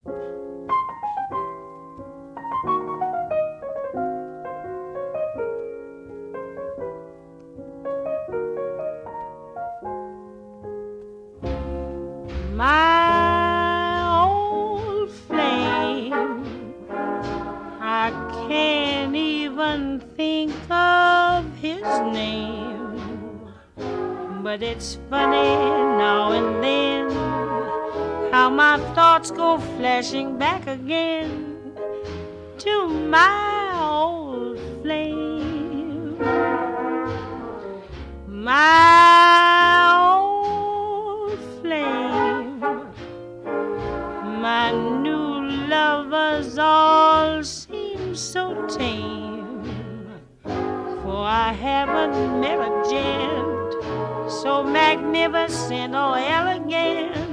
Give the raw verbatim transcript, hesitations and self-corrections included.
My old flame, I can't even think of his name, but it's funny now and then how my thoughts go flashing back again to my old flame. My old flame, my new lovers all seem so tame, for I haven't met a gent so magnificent or elegant